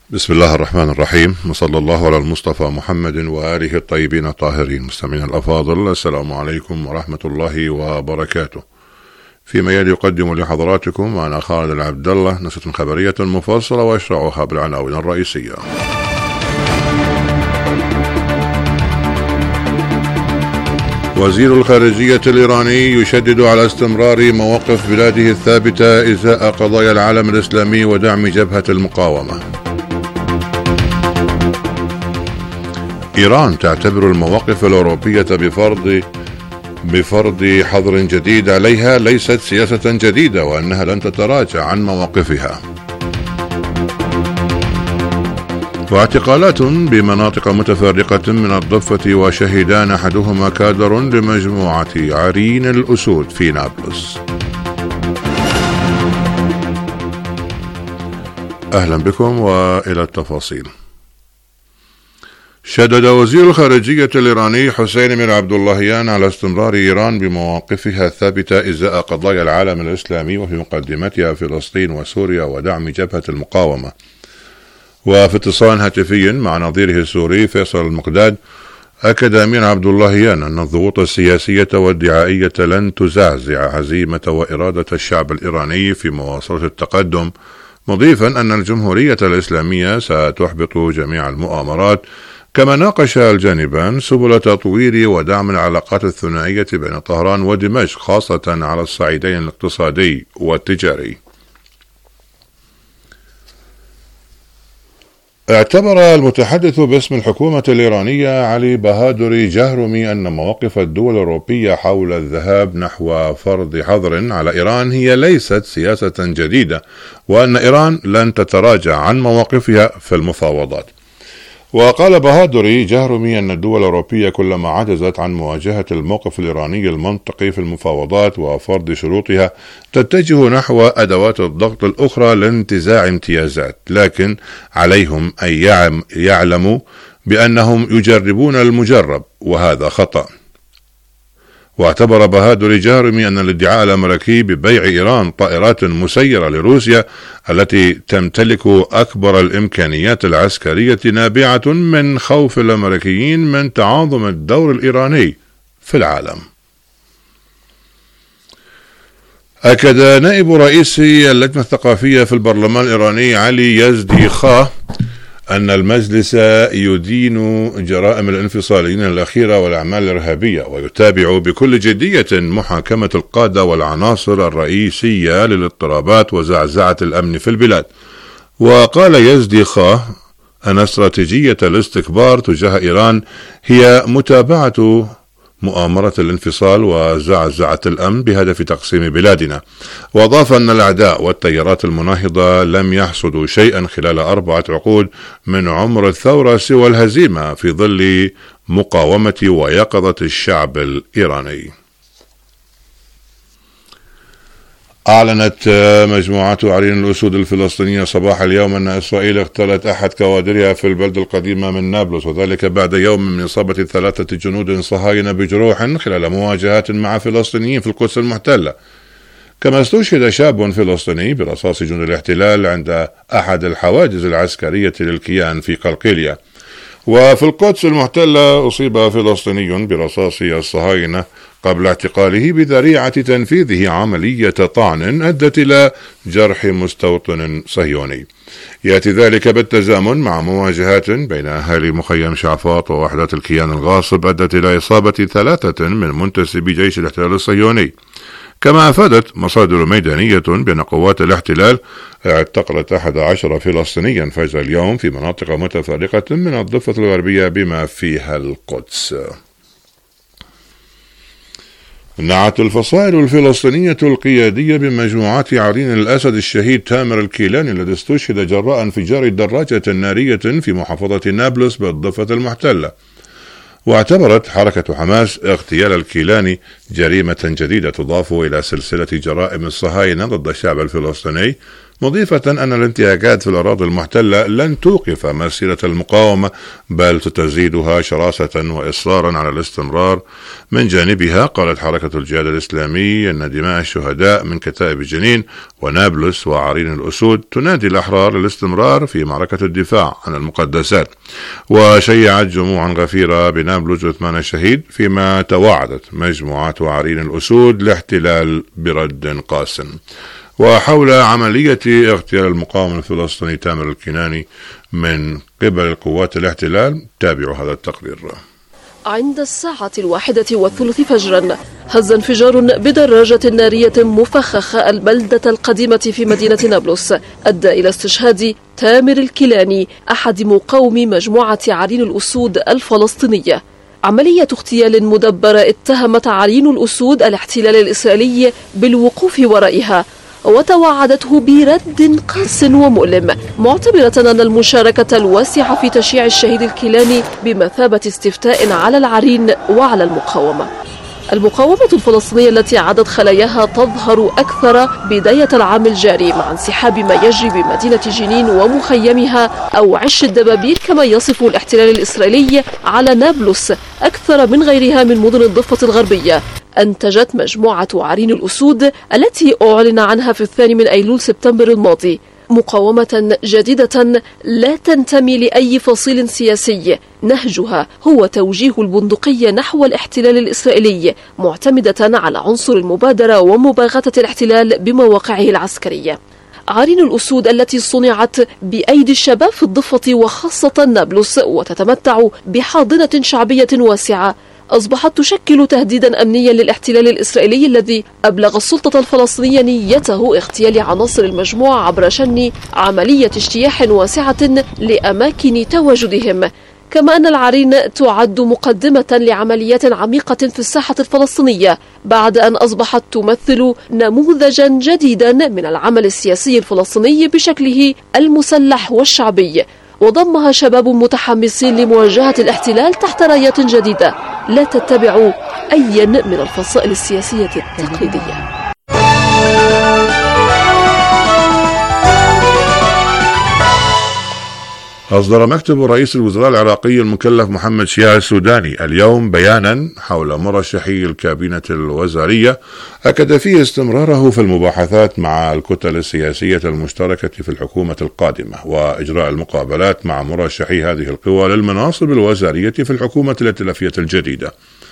بسم الله الرحمن الرحيم، وصلى الله على المصطفى محمد وآله الطيبين الطاهرين. مستمعين الأفاضل، السلام عليكم ورحمة الله وبركاته. فيما يلي يقدم لحضراتكم أنا خالد العبد الله نشرة خبرية مفصلة وأشرعها بالعناوين الرئيسية. وزير الخارجية الإيراني يشدد على استمرار مواقف بلاده الثابتة إزاء قضايا العالم الإسلامي ودعم جبهة المقاومة. إيران تعتبر المواقف الأوروبية بفرض حظر جديد عليها ليست سياسة جديدة، وأنها لن تتراجع عن مواقفها. واعتقالات بمناطق متفرقة من الضفة، وشهدان أحدهما كادر لمجموعة عرين الأسود في نابلس. أهلا بكم وإلى التفاصيل. شدد وزير الخارجية الإيراني حسين مير عبد اللهيان على استمرار إيران بمواقفها الثابتة إزاء قضايا العالم الإسلامي، وفي مقدمتها فلسطين وسوريا ودعم جبهة المقاومة. وفي اتصال هاتفي مع نظيره السوري فيصل المقداد، أكد أمير عبد اللهيان أن الضغوط السياسية والدعائية لن تزعزع عزيمة وإرادة الشعب الإيراني في مواصلة التقدم، مضيفا أن الجمهورية الإسلامية ستحبط جميع المؤامرات. كما ناقش الجانبان سبل تطوير ودعم العلاقات الثنائية بين طهران ودمشق، خاصة على الصعيدين الاقتصادي والتجاري. اعتبر المتحدث باسم الحكومة الإيرانية علي بهادري جهرمي أن مواقف الدول الأوروبية حول الذهاب نحو فرض حظر على إيران هي ليست سياسة جديدة، وأن إيران لن تتراجع عن مواقفها في المفاوضات. وقال بهادري جهرمي أن الدول الأوروبية كلما عجزت عن مواجهة الموقف الإيراني المنطقي في المفاوضات وفرض شروطها تتجه نحو أدوات الضغط الأخرى لانتزاع امتيازات، لكن عليهم أن يعلموا بأنهم يجربون المجرب، وهذا خطأ. واعتبر بهادري جهرمي أن الادعاء الأمريكي ببيع إيران طائرات مسيرة لروسيا التي تمتلك أكبر الإمكانيات العسكرية نابعة من خوف الأمريكيين من تعاظم الدور الإيراني في العالم. أكد نائب رئيس اللجنة الثقافية في البرلمان الإيراني علي يزدي خاه أن المجلس يدين جرائم الانفصاليين الأخيرة والأعمال الإرهابية، ويتابع بكل جدية محاكمة القادة والعناصر الرئيسية للاضطرابات وزعزعة الأمن في البلاد. وقال يزدي خاه أن استراتيجية الاستكبار تجاه إيران هي متابعة مؤامرة الانفصال وزعزعة الأمن بهدف تقسيم بلادنا. وأضاف أن الأعداء والتيارات المناهضة لم يحصدوا شيئا خلال 4 عقود من عمر الثورة سوى الهزيمة في ظل مقاومة ويقظة الشعب الإيراني. أعلنت مجموعة عرين الأسود الفلسطينية صباح اليوم أن إسرائيل اغتالت أحد كوادرها في البلدة القديمة من نابلس، وذلك بعد يوم من إصابة 3 جنود صهاينة بجروح خلال مواجهات مع فلسطينيين في القدس المحتلة. كما استشهد شاب فلسطيني برصاص جنود الاحتلال عند أحد الحواجز العسكرية للكيان في قلقيلية. وفي القدس المحتلة أصيب فلسطيني برصاص الصهاينة قبل اعتقاله بذريعة تنفيذه عملية طعن أدت إلى جرح مستوطن صهيوني. يأتي ذلك بالتزامن مع مواجهات بين أهالي مخيم شعفاط ووحدات الكيان الغاصب أدت إلى إصابة 3 من منتسبي جيش الاحتلال الصهيوني. كما أفادت مصادر ميدانية بأن قوات الاحتلال اعتقلت 11 فلسطينيا فجر اليوم في مناطق متفرقة من الضفة الغربية بما فيها القدس. نعت الفصائل الفلسطينية القيادية بمجموعات عرين الأسد الشهيد تامر الكيلاني الذي استشهد جراء انفجار دراجة نارية في محافظة نابلس بالضفة المحتلة. واعتبرت حركة حماس اغتيال الكيلاني جريمة جديدة تضاف إلى سلسلة جرائم الصهاينة ضد الشعب الفلسطيني مضيفة أن الانتهاكات في الأراضي المحتلة لن توقف مسيرة المقاومة، بل ستزيدها شراسة وإصرارا على الاستمرار. من جانبها قالت حركة الجهاد الإسلامي أن دماء الشهداء من كتائب جنين ونابلس وعرين الأسود تنادي الأحرار للاستمرار في معركة الدفاع عن المقدسات. وشيعت جموعا غفيرة بنابلس عثمان الشهيد، فيما توعدت مجموعات عرين الأسود الاحتلال برد قاس. وحول عملية اغتيال المقاوم الفلسطيني تامر الكناني من قبل القوات الاحتلال، تابعوا هذا التقرير. عند 1:03 فجرا هز انفجار بدراجة نارية مفخخة البلدة القديمة في مدينة نابلس، أدى إلى استشهاد تامر الكناني أحد مقاومي مجموعة عرين الأسود الفلسطينية. عملية اغتيال مدبرة اتهمت عرين الأسود الاحتلال الإسرائيلي بالوقوف ورائها، وتوعدته برد قاس ومؤلم، معتبرة أن المشاركة الواسعة في تشييع الشهيد الكيلاني بمثابة استفتاء على العرين وعلى المقاومة. المقاومة الفلسطينية التي عادت خلاياها تظهر أكثر بداية العام الجاري مع انسحاب ما يجري بمدينة جنين ومخيمها أو عش الدبابير كما يصف الاحتلال الإسرائيلي على نابلس أكثر من غيرها من مدن الضفة الغربية، أنتجت مجموعة عرين الأسود التي أعلن عنها في 2 أيلول سبتمبر الماضي مقاومة جديدة لا تنتمي لأي فصيل سياسي، نهجها هو توجيه البندقية نحو الاحتلال الإسرائيلي، معتمدة على عنصر المبادرة ومباغتة الاحتلال بمواقعه العسكرية. عرين الأسود التي صنعت بأيدي الشباب في الضفة وخاصة نابلس وتتمتع بحاضنة شعبية واسعة، أصبحت تشكل تهديدا أمنيا للاحتلال الإسرائيلي الذي أبلغ السلطة الفلسطينية نيته اغتيال عناصر المجموعة عبر شن عملية اجتياح واسعة لأماكن تواجدهم. كما أن العرين تعد مقدمة لعمليات عميقة في الساحة الفلسطينية بعد أن أصبحت تمثل نموذجا جديدا من العمل السياسي الفلسطيني بشكله المسلح والشعبي، وضمها شباب متحمسين لمواجهة الاحتلال تحت رايات جديدة لا تتبع أي من الفصائل السياسية التقليدية. أصدر مكتب رئيس الوزراء العراقي المكلف محمد شياع السوداني اليوم بيانا حول مرشحي الكابينة الوزارية أكد فيه استمراره في المباحثات مع الكتل السياسية المشتركة في الحكومة القادمة وإجراء المقابلات مع مرشحي هذه القوى للمناصب الوزارية في الحكومة الائتلافية الجديدة.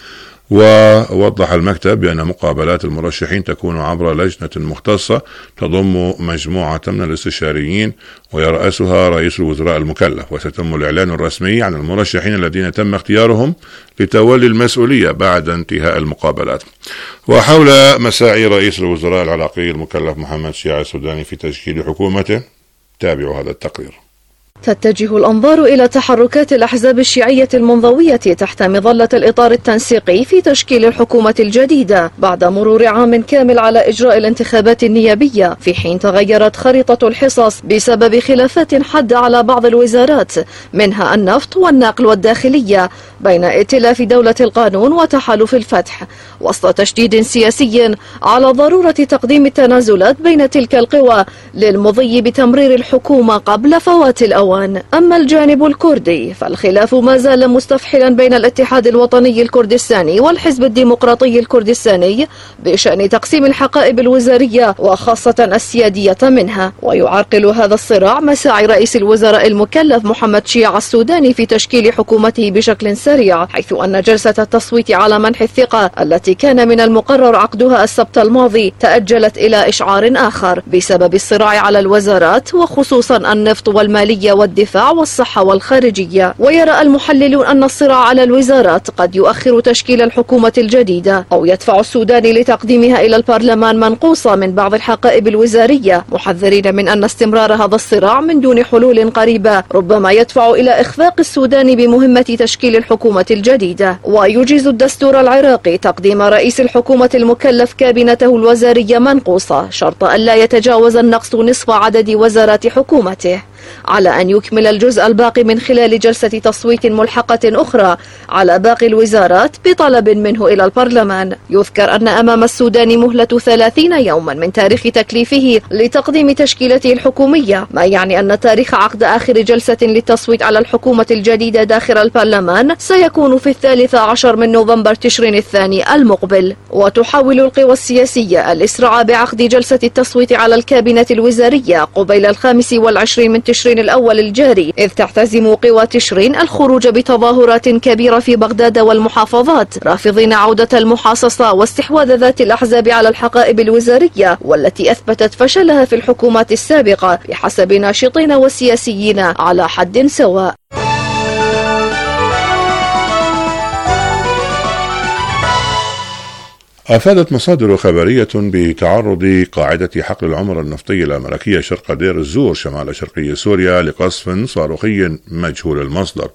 ووضح المكتب بأن مقابلات المرشحين تكون عبر لجنة مختصة تضم مجموعة من الاستشاريين ويرأسها رئيس الوزراء المكلف، وستم الإعلان الرسمي عن المرشحين الذين تم اختيارهم لتولي المسؤولية بعد انتهاء المقابلات. وحول مساعي رئيس الوزراء العراقي المكلف محمد شياع السوداني في تشكيل حكومته، تابعوا هذا التقرير. تتجه الأنظار إلى تحركات الأحزاب الشيعية المنضوية تحت مظلة الإطار التنسيقي في تشكيل الحكومة الجديدة بعد مرور عام كامل على إجراء الانتخابات النيابية، في حين تغيرت خريطة الحصص بسبب خلافات حادة على بعض الوزارات منها النفط والنقل والداخلية بين ائتلاف دولة القانون وتحالف الفتح، وسط تشديد سياسي على ضرورة تقديم التنازلات بين تلك القوى للمضي بتمرير الحكومة قبل فوات الأوان. أما الجانب الكردي فالخلاف ما زال مستفحلا بين الاتحاد الوطني الكردستاني والحزب الديمقراطي الكردستاني بشأن تقسيم الحقائب الوزارية وخاصة السيادية منها، ويعرقل هذا الصراع مساعي رئيس الوزراء المكلف محمد شياع السوداني في تشكيل حكومته بشكل سريع، حيث أن جلسة التصويت على منح الثقة التي كان من المقرر عقدها السبت الماضي تأجلت إلى إشعار آخر بسبب الصراع على الوزارات وخصوصا النفط والمالية والدفاع والصحة والخارجية. ويرى المحللون أن الصراع على الوزارات قد يؤخر تشكيل الحكومة الجديدة أو يدفع السودان لتقديمها إلى البرلمان منقوصة من بعض الحقائب الوزارية، محذرين من أن استمرار هذا الصراع من دون حلول قريبة ربما يدفع إلى إخفاق السودان بمهمة تشكيل الحكومة الجديدة. ويجيز الدستور العراقي تقديم رئيس الحكومة المكلف كابينته الوزارية منقوصة شرط أن لا يتجاوز النقص نصف عدد وزارات حكومته. على أن يكمل الجزء الباقي من خلال جلسة تصويت ملحقة أخرى على باقي الوزارات بطلب منه إلى البرلمان. يذكر أن أمام السودان مهلة 30 يوما من تاريخ تكليفه لتقديم تشكيلته الحكومية، ما يعني أن تاريخ عقد آخر جلسة للتصويت على الحكومة الجديدة داخل البرلمان سيكون في 13 من نوفمبر تشرين الثاني المقبل. وتحاول القوى السياسية الإسراع بعقد جلسة التصويت على الكابينة الوزارية قبيل 25 من تشرين الأول الجاري، إذ تعتزم قوى تشرين الخروج بتظاهرات كبيرة في بغداد والمحافظات رافضين عودة المحاصصة واستحواذ ذات الأحزاب على الحقائب الوزارية والتي أثبتت فشلها في الحكومات السابقة بحسب ناشطين وسياسيين على حد سواء. أفادت مصادر خبرية بتعرض قاعدة حقل العمر النفطي الأمريكية شرق دير الزور شمال شرقي سوريا لقصف صاروخي مجهول المصدر.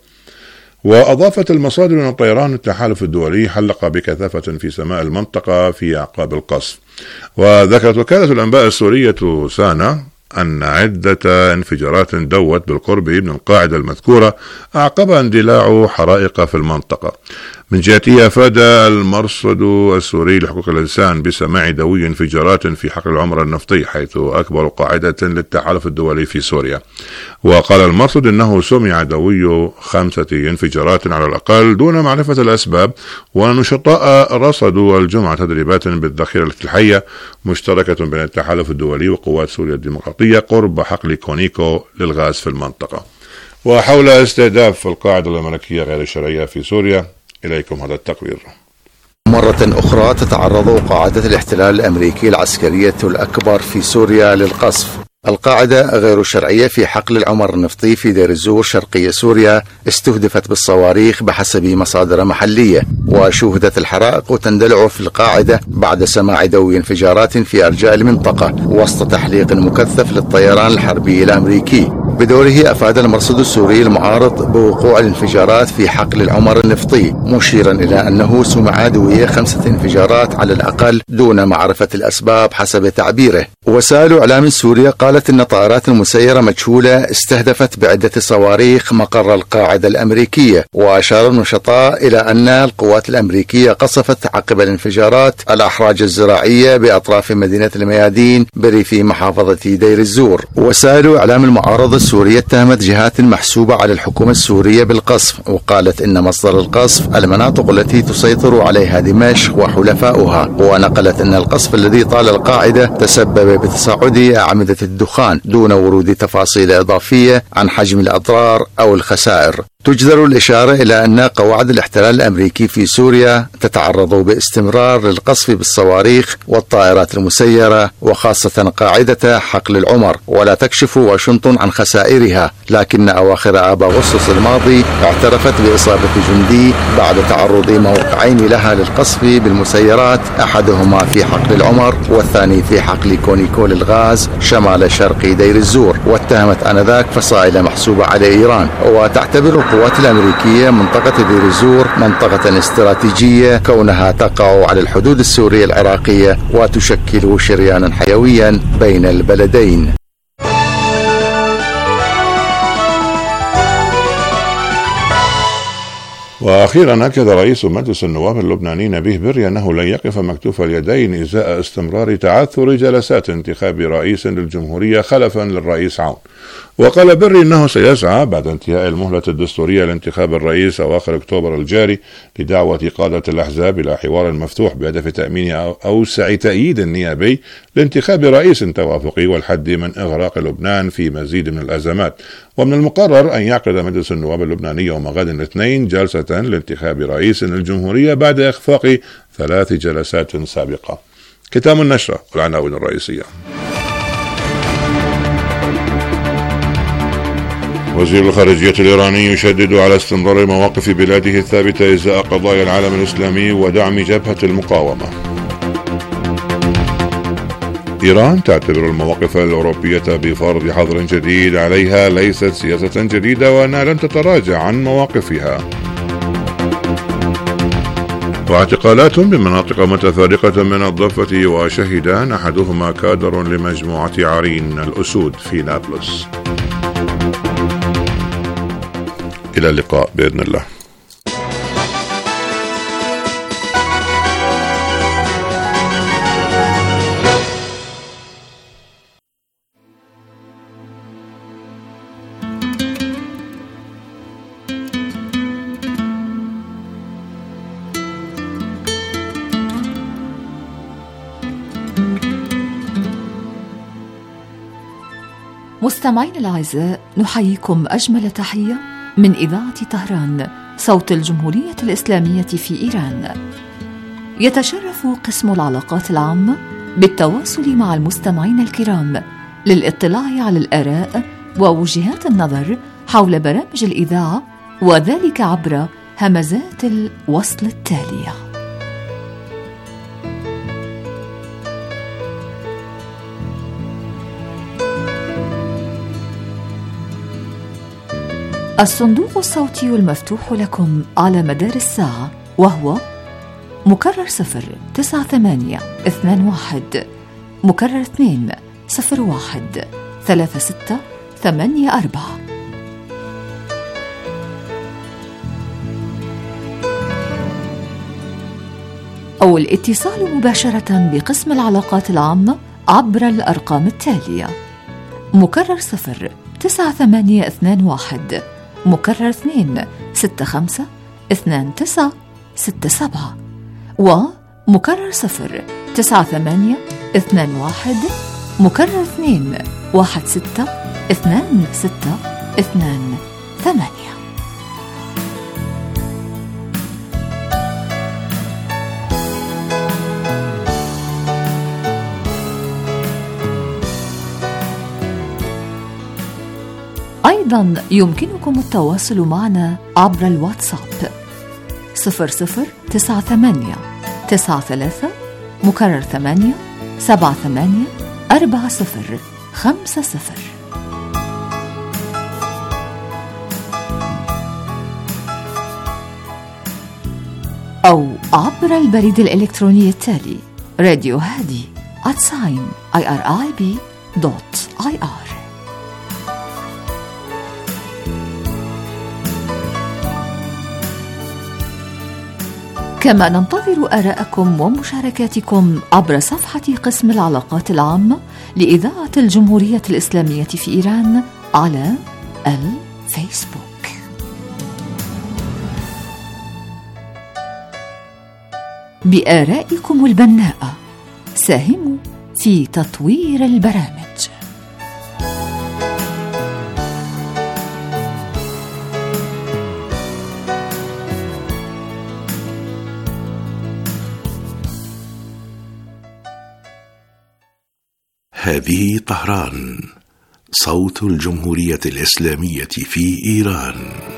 وأضافت المصادر أن طيران التحالف الدولي حلق بكثافة في سماء المنطقة في أعقاب القصف. وذكرت وكالة الأنباء السورية سانا أن عدة انفجارات دوت بالقرب من القاعدة المذكورة أعقب اندلاع حرائق في المنطقة. من جهته أفاد المرصد السوري لحقوق الإنسان بسماع دوي انفجارات في حقل العمر النفطي حيث أكبر قاعدة للتحالف الدولي في سوريا. وقال المرصد إنه سمع دوي 5 انفجارات على الأقل دون معرفة الأسباب، ونشطاء رصدوا الجمعة تدريبات بالذخيرة الحية مشتركة بين التحالف الدولي وقوات سوريا الديمقراطية قرب حقل كونيكو للغاز في المنطقة. وحول استهداف القاعدة الأمريكية غير الشرعية في سوريا إليكم هذا التقرير. مرة أخرى تتعرض قاعدة الاحتلال الأمريكي العسكرية الأكبر في سوريا للقصف. القاعدة غير الشرعية في حقل العمر النفطي في دير الزور شرقي سوريا استهدفت بالصواريخ بحسب مصادر محلية، وشوهدت الحرائق تندلع في القاعدة بعد سماع دوي انفجارات في أرجاء المنطقة وسط تحليق مكثف للطيران الحربي الأمريكي. بدوره أفاد المرصد السوري المعارض بوقوع الانفجارات في حقل العمر النفطي، مشيرا إلى أنه سمع دوية 5 انفجارات على الأقل دون معرفة الأسباب حسب تعبيره. وسائل إعلام سوريا قالت أن طائرات مسيرة مجهولة استهدفت بعدة صواريخ مقر القاعدة الأمريكية. وأشار النشطاء إلى أن القوات الأمريكية قصفت عقب الانفجارات الأحراج الزراعية بأطراف مدينة الميادين بريف محافظة دير الزور. وسائل إعلام المعارضة السورية اتهمت جهات محسوبة على الحكومة السورية بالقصف، وقالت إن مصدر القصف المناطق التي تسيطر عليها دمشق وحلفاؤها. ونقلت أن القصف الذي طال القاعدة تسبب بتصاعد أعمدة الدخان دون ورود تفاصيل إضافية عن حجم الأضرار أو الخسائر. تجدر الإشارة إلى أن قواعد الاحتلال الأمريكي في سوريا تتعرض باستمرار للقصف بالصواريخ والطائرات المسيرة، وخاصة قاعدة حقل العمر، ولا تكشف واشنطن عن خسائرها. لكن أواخر آب أغسطس الماضي اعترفت بإصابة جندي بعد تعرض موقعين لها للقصف بالمسيرات، أحدهما في حقل العمر والثاني في حقل كونيكو للغاز شمال شرق دير الزور. واتهمت آنذاك فصائل محسوبة على إيران. وتعتبر القوات الأمريكية منطقة دير الزور منطقة استراتيجية كونها تقع على الحدود السورية العراقية وتشكل شريانا حيويا بين البلدين. وأخيرا أكد رئيس مجلس النواب اللبناني نبيه بري أنه لن يقف مكتوف اليدين إزاء استمرار تعثر جلسات انتخاب رئيس للجمهورية خلفا للرئيس عون. وقال بري أنه سيسعى بعد انتهاء المهلة الدستورية لانتخاب الرئيس أواخر أكتوبر الجاري لدعوة قادة الأحزاب إلى حوار مفتوح بهدف تأمين أوسع تأييد نيابي لانتخاب رئيس توافقي والحد من إغراق لبنان في مزيد من الأزمات. ومن المقرر أن يعقد مجلس النواب اللبناني يوم غد الاثنين جلسة لانتخاب رئيس للجمهورية بعد إخفاق 3 جلسات سابقة. ختام النشرة والعناوين الرئيسية. وزير الخارجية الإيراني يشدد على استمرار مواقف بلاده الثابتة إزاء قضايا العالم الإسلامي ودعم جبهة المقاومة. إيران تعتبر المواقف الأوروبية بفرض حظر جديد عليها ليست سياسة جديدة وأنها لن تتراجع عن مواقفها. واعتقالات بمناطق متفرقة من الضفة وشهدان أحدهما كادر لمجموعة عرين الأسود في نابلس. إلى اللقاء بإذن الله. مستمعين الأعزاء، نحييكم أجمل تحية من إذاعة طهران صوت الجمهورية الإسلامية في إيران. يتشرف قسم العلاقات العامة بالتواصل مع المستمعين الكرام للاطلاع على الآراء ووجهات النظر حول برامج الإذاعة، وذلك عبر همزات الوصل التالية. الصندوق الصوتي المفتوح لكم على مدار الساعة، وهو مكرر 09821 مكرر 201 3684. أو الاتصال مباشرة بقسم العلاقات العامة عبر الأرقام التالية: مكرر 09821 مكرر 265 2967 ومكرر 09821 مكرر 216 2628. أيضا يمكنكم التواصل معنا عبر الواتساب 0098 93 مكرر 8 78 4050 أو عبر البريد الإلكتروني التالي: راديو هادي @irib.ir. كما ننتظر آراءكم ومشاركاتكم عبر صفحة قسم العلاقات العامة لإذاعة الجمهورية الإسلامية في إيران على الفيسبوك. بآرائكم البناءة ساهموا في تطوير البرامج. هذه طهران، صوت الجمهورية الإسلامية في إيران.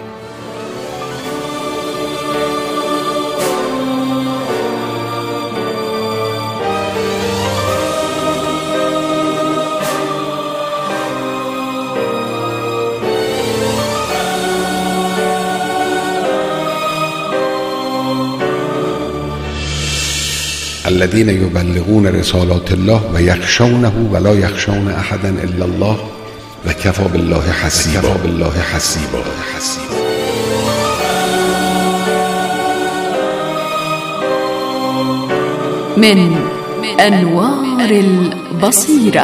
الذين يبلغون رسالات الله ويخشونه ولا يخشون أحدا إلا الله وكفى بالله حسيبا. من أنوار البصيرة.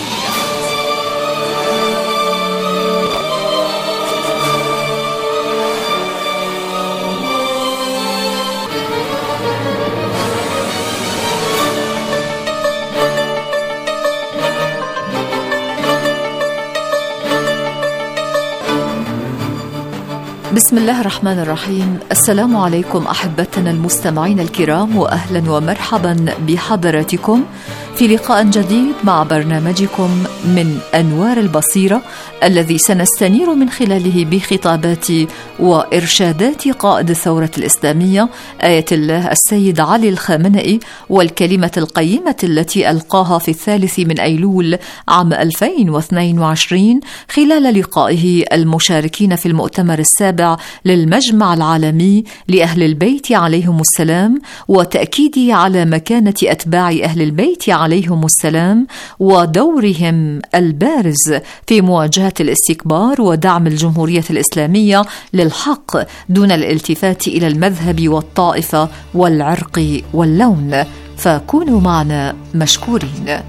بسم الله الرحمن الرحيم. السلام عليكم أحبتنا المستمعين الكرام، وأهلا ومرحبا بحضراتكم في لقاء جديد مع برنامجكم من أنوار البصيرة، الذي سنستنير من خلاله بخطابات وإرشادات قائد الثورة الإسلامية آية الله السيد علي الخامنئي، والكلمة القيمة التي ألقاها في 3 أيلول عام 2022 خلال لقائه المشاركين في المؤتمر السابع السابع للمجمع العالمي لأهل البيت عليهم السلام، وتأكيد على مكانة أتباع أهل البيت عليهم السلام ودورهم البارز في مواجهة الاستكبار ودعم الجمهورية الإسلامية للحق دون الالتفات إلى المذهب والطائفة والعرق واللون. فكونوا معنا مشكورين.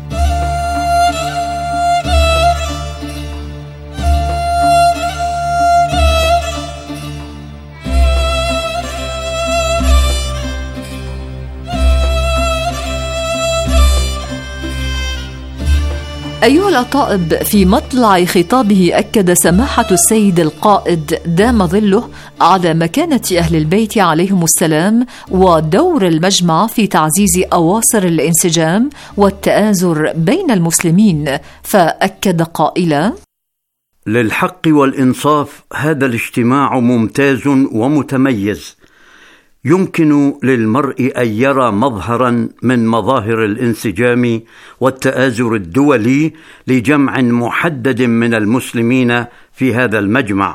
أيها الأطائب، في مطلع خطابه أكد سماحة السيد القائد دام ظله على مكانة أهل البيت عليهم السلام ودور المجمع في تعزيز أواصر الانسجام والتآزر بين المسلمين، فأكد قائلا: للحق والإنصاف هذا الاجتماع ممتاز ومتميز، يمكن للمرء أن يرى مظهرا من مظاهر الانسجام والتآزر الدولي لجمع محدد من المسلمين في هذا المجمع.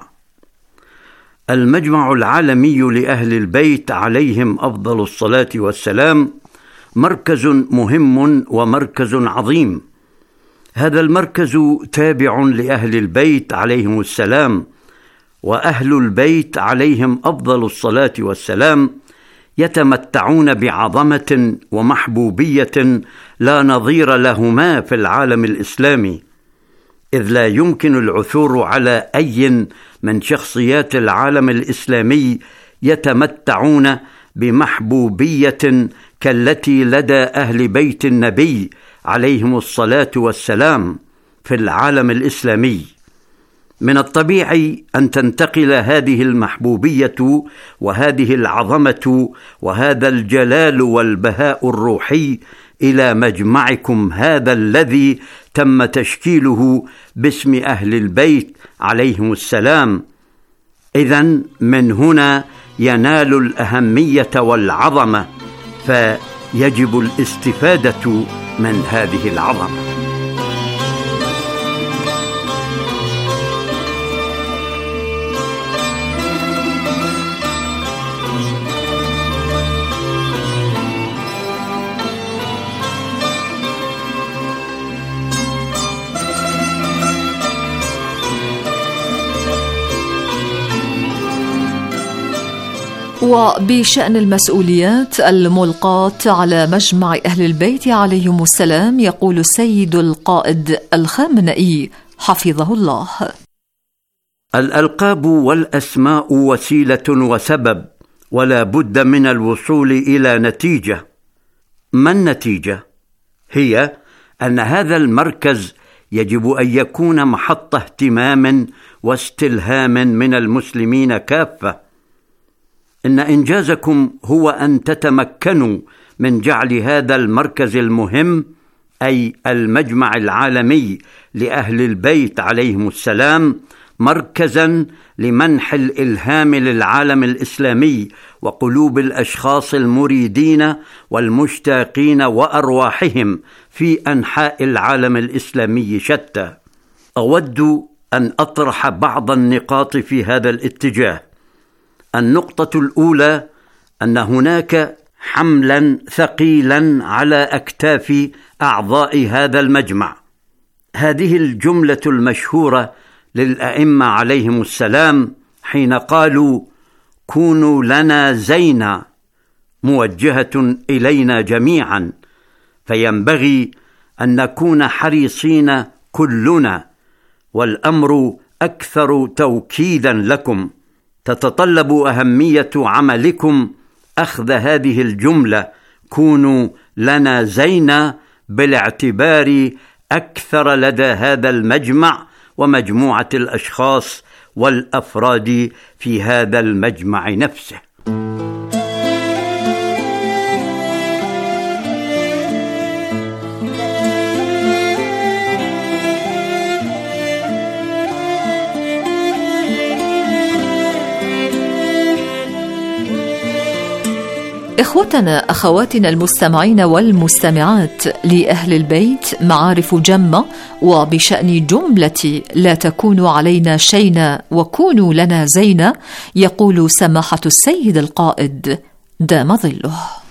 المجمع العالمي لأهل البيت عليهم أفضل الصلاة والسلام مركز مهم ومركز عظيم. هذا المركز تابع لأهل البيت عليهم السلام، وأهل البيت عليهم أفضل الصلاة والسلام يتمتعون بعظمة ومحبوبية لا نظير لهما في العالم الإسلامي، إذ لا يمكن العثور على أي من شخصيات العالم الإسلامي يتمتعون بمحبوبية كالتي لدى أهل بيت النبي عليهم الصلاة والسلام في العالم الإسلامي. من الطبيعي أن تنتقل هذه المحبوبية وهذه العظمة وهذا الجلال والبهاء الروحي إلى مجمعكم هذا الذي تم تشكيله باسم أهل البيت عليهم السلام. إذن من هنا ينال الأهمية والعظمة، فيجب الاستفادة من هذه العظمة. وبشأن المسؤوليات الملقاة على مجمع أهل البيت عليهم السلام، يقول السيد القائد الخامنئي حفظه الله: الألقاب والأسماء وسيلة وسبب، ولا بد من الوصول إلى نتيجة. ما النتيجة؟ هي أن هذا المركز يجب أن يكون محط اهتمام واستلهام من المسلمين كافة. إن إنجازكم هو أن تتمكنوا من جعل هذا المركز المهم، أي المجمع العالمي لأهل البيت عليهم السلام، مركزاً لمنح الإلهام للعالم الإسلامي وقلوب الأشخاص المريدين والمشتاقين وأرواحهم في أنحاء العالم الإسلامي شتى. أود أن أطرح بعض النقاط في هذا الاتجاه. النقطة الأولى أن هناك حملاً ثقيلاً على أكتاف أعضاء هذا المجمع. هذه الجملة المشهورة للأئمة عليهم السلام حين قالوا: كونوا لنا زينا، موجهة إلينا جميعاً، فينبغي أن نكون حريصين كلنا، والأمر أكثر توكيداً لكم. تتطلب أهمية عملكم أخذ هذه الجملة كونوا لنا زينا بالاعتبار أكثر لدى هذا المجمع ومجموعة الأشخاص والأفراد في هذا المجمع نفسه. إخوتنا أخواتنا المستمعين والمستمعات، لأهل البيت معارف جمة، وبشأن جملة لا تكونوا علينا شينا وكونوا لنا زينا، يقول سماحة السيد القائد دام ظله: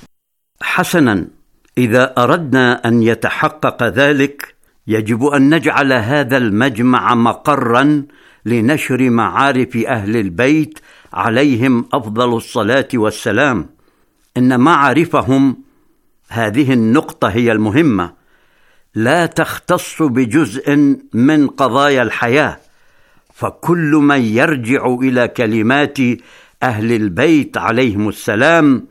حسنا، إذا أردنا أن يتحقق ذلك يجب أن نجعل هذا المجمع مقرا لنشر معارف أهل البيت عليهم أفضل الصلاة والسلام. إن معارفهم، هذه النقطة هي المهمة، لا تختص بجزء من قضايا الحياة، فكل من يرجع إلى كلمات أهل البيت عليهم السلام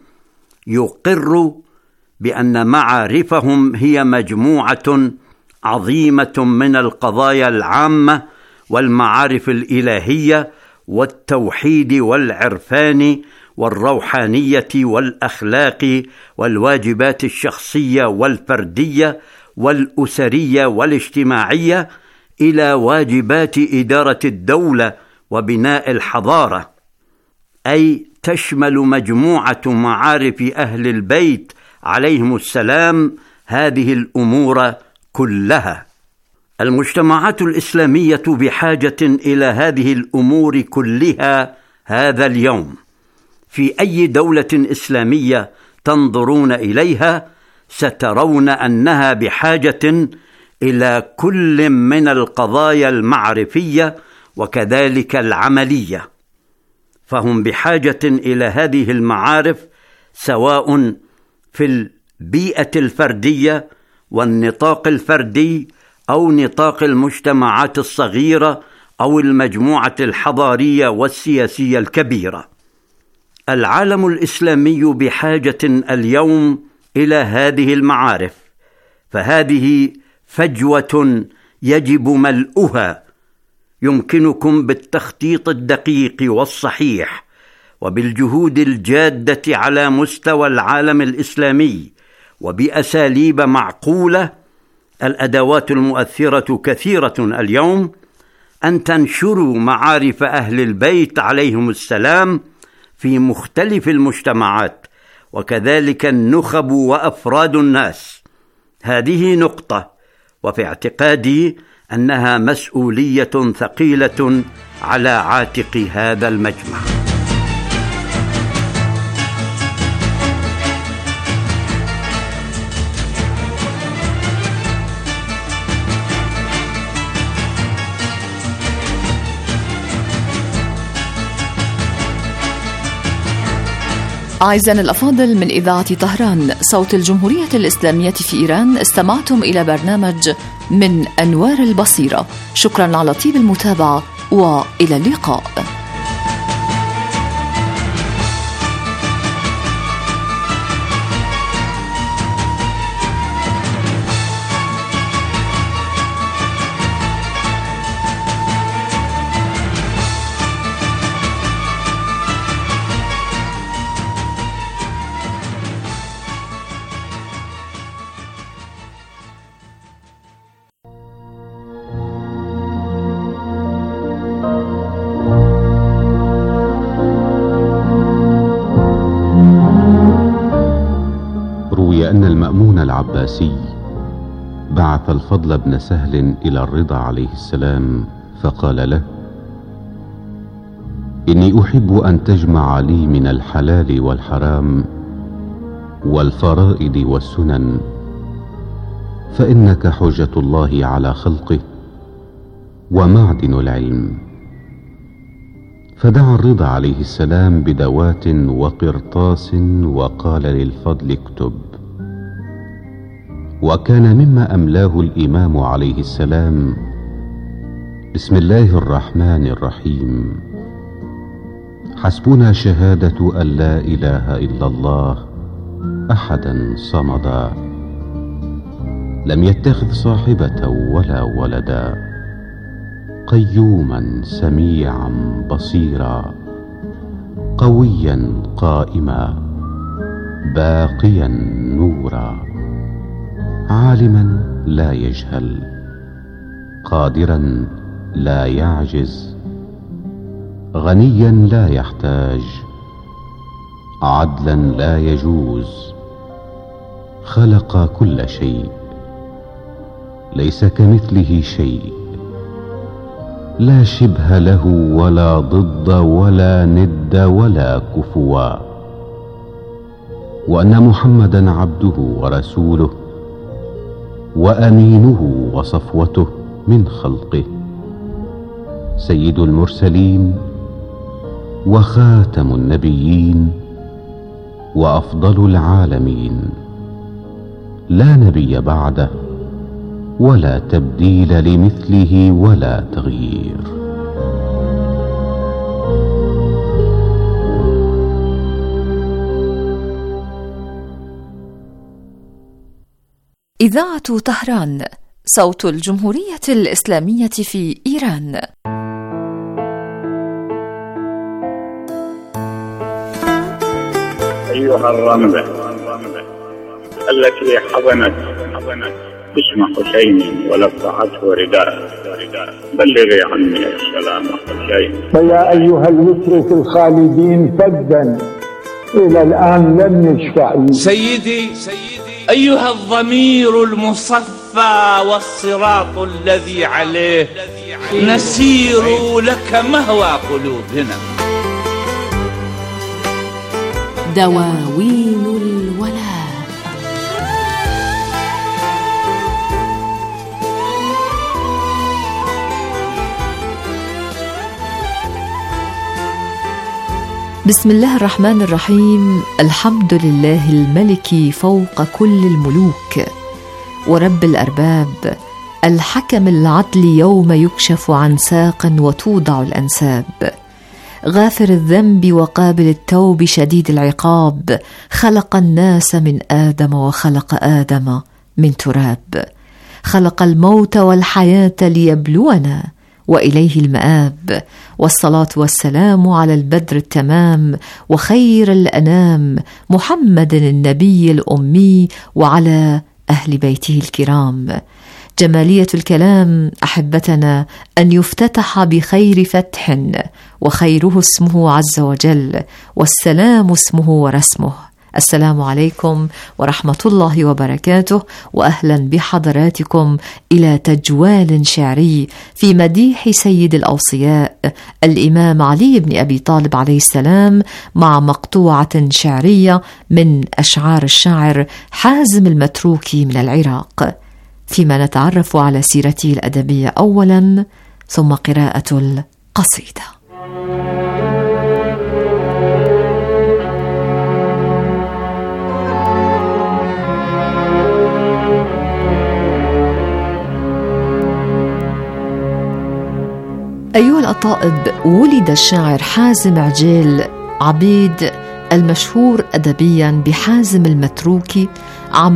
يقر بأن معارفهم هي مجموعة عظيمة من القضايا العامة والمعارف الإلهية والتوحيد والعرفان والروحانية والأخلاق والواجبات الشخصية والفردية والأسرية والاجتماعية، إلى واجبات إدارة الدولة وبناء الحضارة. أي تشمل مجموعة معارف أهل البيت عليهم السلام هذه الأمور كلها. المجتمعات الإسلامية بحاجة إلى هذه الأمور كلها هذا اليوم. في أي دولة إسلامية تنظرون إليها سترون أنها بحاجة إلى كل من القضايا المعرفية وكذلك العملية، فهم بحاجة إلى هذه المعارف سواء في البيئة الفردية والنطاق الفردي أو نطاق المجتمعات الصغيرة أو المجموعة الحضارية والسياسية الكبيرة. العالم الإسلامي بحاجة اليوم إلى هذه المعارف، فهذه فجوة يجب ملؤها. يمكنكم بالتخطيط الدقيق والصحيح وبالجهود الجادة على مستوى العالم الإسلامي وبأساليب معقولة، الأدوات المؤثرة كثيرة اليوم، أن تنشروا معارف أهل البيت عليهم السلام في مختلف المجتمعات وكذلك النخب وأفراد الناس. هذه نقطة، وفي اعتقادي أنها مسؤولية ثقيلة على عاتق هذا المجمع. أعزائنا الأفاضل، من إذاعة طهران صوت الجمهورية الإسلامية في إيران، استمعتم إلى برنامج من أنوار البصيرة. شكرا على طيب المتابعة وإلى اللقاء. أن المأمون العباسي بعث الفضل بن سهل إلى الرضا عليه السلام فقال له: إني أحب أن تجمع لي من الحلال والحرام والفرائض والسنن، فإنك حجة الله على خلقه ومعدن العلم. فدعا الرضا عليه السلام بدوات وقرطاس وقال للفضل: اكتب. وكان مما أملاه الإمام عليه السلام: بسم الله الرحمن الرحيم، حسبنا شهادة أن لا إله إلا الله أحدا صمدا، لم يتخذ صاحبة ولا ولدا، قيوما سميعا بصيرا، قويا قائما، باقيا نورا، عالما لا يجهل، قادرا لا يعجز، غنيا لا يحتاج، عدلا لا يجوز. خلق كل شيء، ليس كمثله شيء، لا شبه له ولا ضد ولا ند ولا كفوا. وأن محمدا عبده ورسوله وأمينه وصفوته من خلقه، سيد المرسلين وخاتم النبيين وأفضل العالمين، لا نبي بعده ولا تبديل لمثله ولا تغيير. إذاعة طهران، صوت الجمهورية الإسلامية في إيران. أيها الرملة التي حضنت اسم حسين ولفعته رداء، بلغي عني السلام حسين. فيا أيها المترك الخالدين فدا إلى الآن لم يشفع. سيدي أيها الضمير المصفى والصراط الذي عليه نسير لك مهوى قلوبنا. دواوين الولاء. بسم الله الرحمن الرحيم. الحمد لله الملك فوق كل الملوك ورب الأرباب، الحكم العدل يوم يكشف عن ساق وتوضع الأنساب، غافر الذنب وقابل التوب شديد العقاب، خلق الناس من آدم وخلق آدم من تراب، خلق الموت والحياة ليبلونا وإليه المآب. والصلاة والسلام على البدر التمام وخير الأنام محمد النبي الأمي وعلى أهل بيته الكرام. جمالية الكلام أحبتنا أن يفتتح بخير فتح، وخيره اسمه عز وجل، والسلام اسمه ورسمه. السلام عليكم ورحمة الله وبركاته، وأهلا بحضراتكم إلى تجوال شعري في مديح سيد الأوصياء الإمام علي بن أبي طالب عليه السلام، مع مقطوعة شعرية من أشعار الشاعر حازم المتروكي من العراق، فيما نتعرف على سيرته الأدبية أولا، ثم قراءة القصيدة. أيها الأطائب، ولد الشاعر حازم عجيل عبيد المشهور أدبيا بحازم المتروكي عام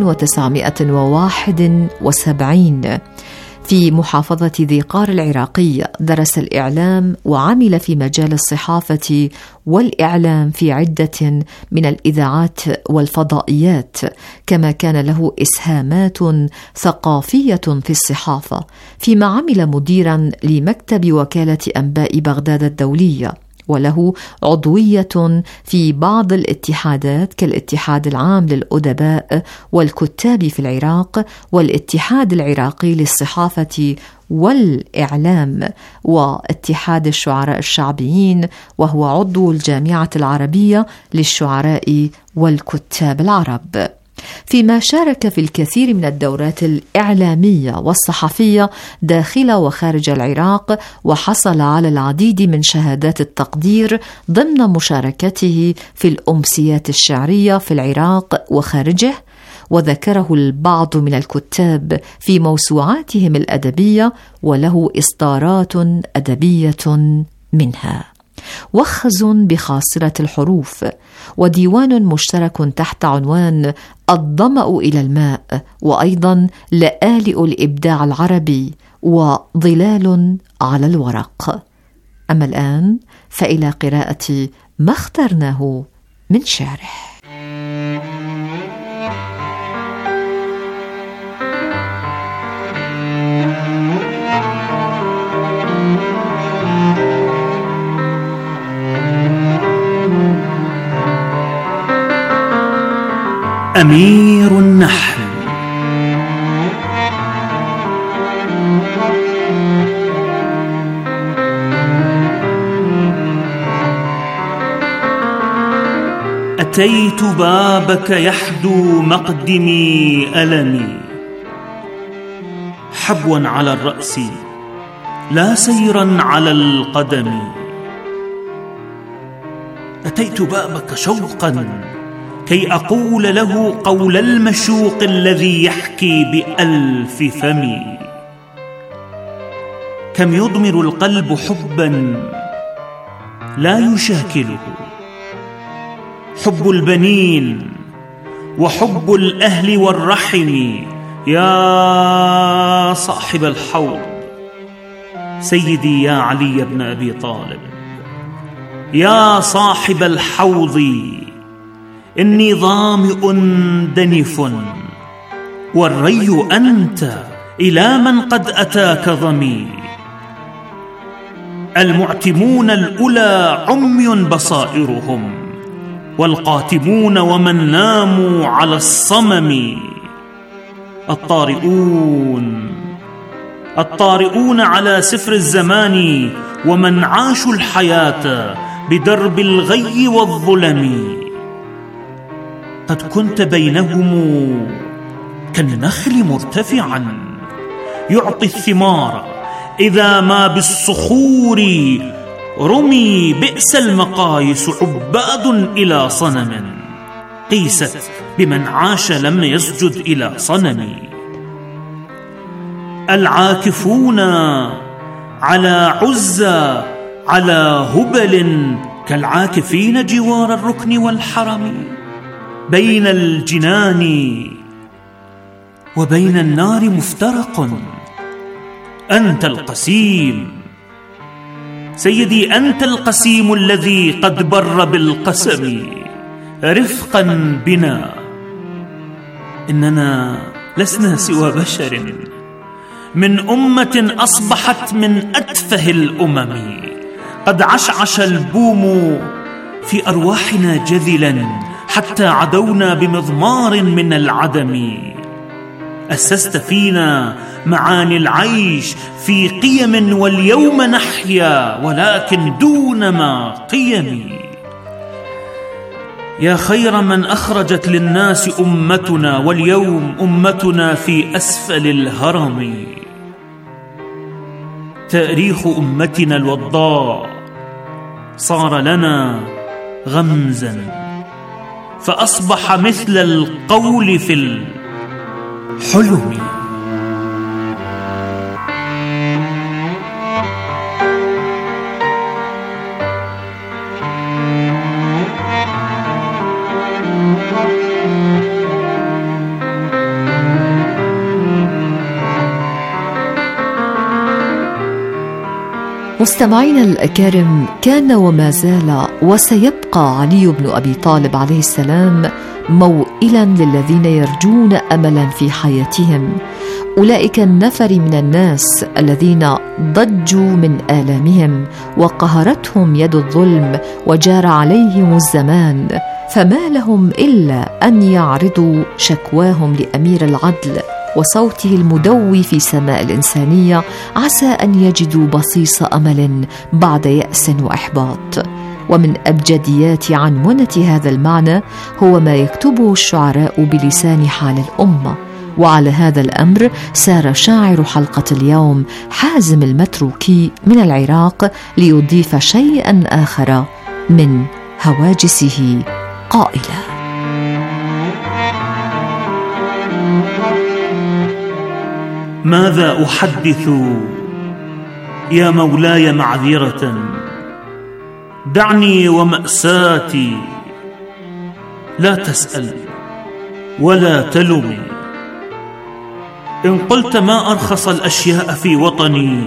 1971 في محافظة ذي قار العراقية. درس الإعلام وعمل في مجال الصحافة والإعلام في عدة من الإذاعات والفضائيات، كما كان له إسهامات ثقافية في الصحافة، فيما عمل مديرا لمكتب وكالة أنباء بغداد الدولية، وله عضوية في بعض الاتحادات كالاتحاد العام للأدباء والكتاب في العراق، والاتحاد العراقي للصحافة والإعلام، واتحاد الشعراء الشعبيين، وهو عضو الجامعة العربية للشعراء والكتاب العرب، فيما شارك في الكثير من الدورات الإعلامية والصحفية داخل وخارج العراق، وحصل على العديد من شهادات التقدير ضمن مشاركته في الأمسيات الشعرية في العراق وخارجه، وذكره البعض من الكتاب في موسوعاتهم الأدبية، وله إصدارات أدبية منها وخز بخاصرة الحروف، وديوان مشترك تحت عنوان الظمأ إلى الماء، وأيضا لآلئ الإبداع العربي، وظلال على الورق. أما الآن فإلى قراءة ما اخترناه من شعره. أمير النحل. أتيت بابك يحدو مقدمي ألمي، حبوا على الرأس لا سيرا على القدم. أتيت بابك شوقا كي أقول له قول المشوق الذي يحكي بألف فم. كم يضمر القلب حبا لا يشاكله، حب البنين وحب الأهل والرحم. يا صاحب الحوض سيدي يا علي بن أبي طالب، يا صاحب الحوض إني ظامئ دنف، والري أنت إلى من قد أتاك ظمي. المعتمون الأولى عمي بصائرهم، والقاتمون ومن ناموا على الصمم. الطارئون على سفر الزمان، ومن عاشوا الحياة بدرب الغي والظلم. قد كنت بينهم كالنخل مرتفعا يعطي الثمار، إذا ما بالصخور رمي. بئس المقاييس عباد إلى صنم، قيست بمن عاش لم يسجد إلى صنم. العاكفون على عزى على هبل، كالعاكفين جوار الركن والحرم. بين الجنان وبين النار مفترق، أنت القسيم سيدي، أنت القسيم الذي قد بر بالقسم. رفقا بنا، إننا لسنا سوى بشر من أمة أصبحت من أتفه الأمم. قد عشعش البوم في أرواحنا جذلا، حتى عدونا بمضمار من العدم. أسست فينا معاني العيش في قيم، واليوم نحيا ولكن دون ما قيم. يا خير من أخرجت للناس أمتنا، واليوم أمتنا في أسفل الهرم. تاريخ أمتنا الوضاء صار لنا غمزا، فأصبح مثل القول في الحلم. مستمعينا الأكارم، كان وما زال وسيبقى علي بن أبي طالب عليه السلام موئلا للذين يرجون أملا في حياتهم، أولئك النفر من الناس الذين ضجوا من آلامهم وقهرتهم يد الظلم وجار عليهم الزمان، فما لهم إلا أن يعرضوا شكواهم لأمير العدل وصوته المدوي في سماء الإنسانية، عسى أن يجدوا بصيص أمل بعد يأس وإحباط. ومن أبجديات عنونة هذا المعنى هو ما يكتبه الشعراء بلسان حال الأمة. وعلى هذا الأمر سار شاعر حلقة اليوم حازم المتروكي من العراق ليضيف شيئا آخر من هواجسه قائلا: ماذا أحدث يا مولاي معذرة، دعني ومأساتي، لا تسأل ولا تلمي. إن قلت ما أرخص الأشياء في وطني،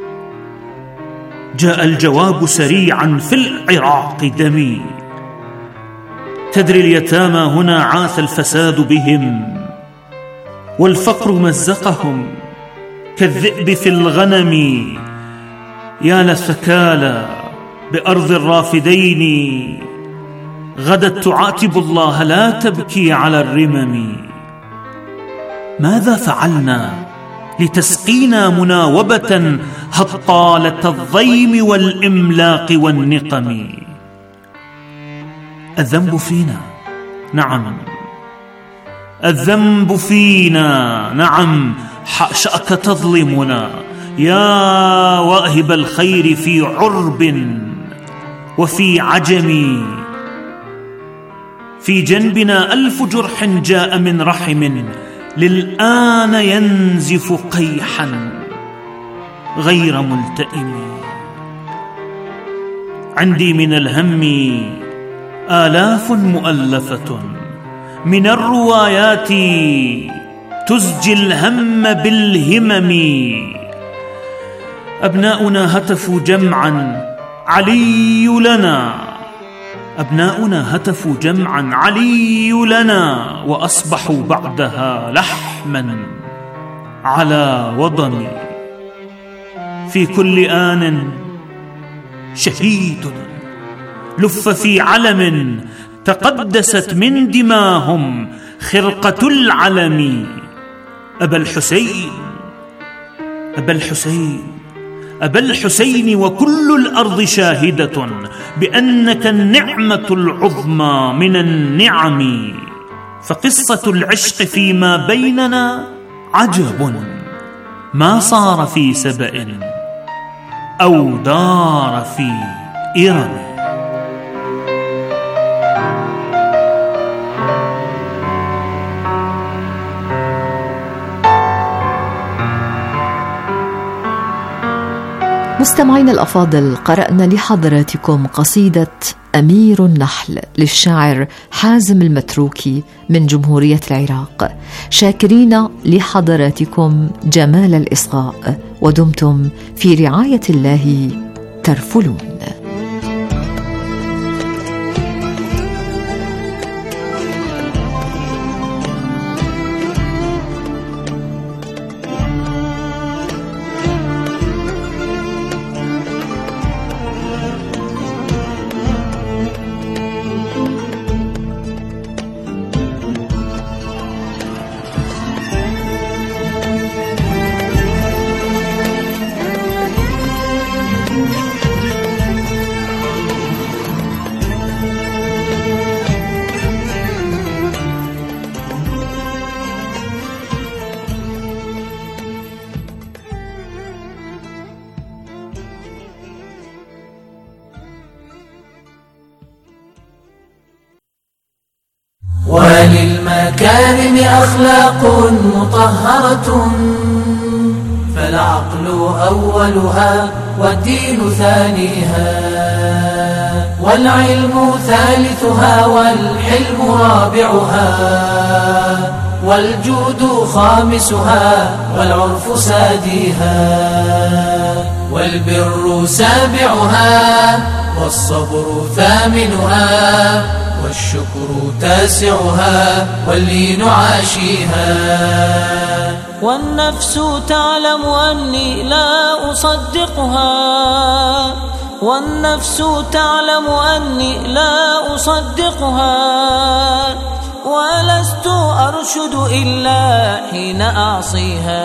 جاء الجواب سريعا: في العراق دمي. تدري اليتامى هنا عاث الفساد بهم، والفقر مزقهم كالذئب في الغنم. يا للثكالى بأرض الرافدين، غدت تعاتب الله لا تبكي على الرمم. ماذا فعلنا لتسقينا مناوبة هطالة الضيم والإملاق والنقم؟ الذنب فينا، نعم الذنب فينا، نعم. حاشاك تظلمنا يا واهب الخير في عرب وفي عجم. في جنبنا 1000 جرح جاء من رحم، للآن ينزف قيحا غير ملتئم. عندي من الهم آلاف مؤلفة، من الروايات تزجي الهم بالهمم. أبناؤنا هتفوا جمعا علي لنا، أبناؤنا هتفوا جمعا علي لنا، وأصبحوا بعدها لحما على وضم. في كل آن شهيد لف في علم، تقدست من دماهم خرقة العلم. أبا الحسين، أبا الحسين، أبا الحسين، وكل الأرض شاهدة بأنك النعمة العظمى من النعم. فقصة العشق فيما بيننا عجب، ما صار في سبأ أو دار في إرم. مستمعينا الأفاضل، قرأنا لحضراتكم قصيدة أمير النحل للشاعر حازم المتروكي من جمهورية العراق، شاكرين لحضراتكم جمال الإصغاء، ودمتم في رعاية الله ترفلون. وللمكارم أخلاق مطهرة، فالعقل أولها والدين ثانيها، والعلم ثالثها والحلم رابعها، والجود خامسها والعرف ساديها، والبر سابعها والصبر ثامنها، والشكر تاسعها واللين عاشيها. والنفس تعلم أني لا أصدقها، والنفس تعلم أني لا أصدقها، ولست أرشد إلا حين أعصيها.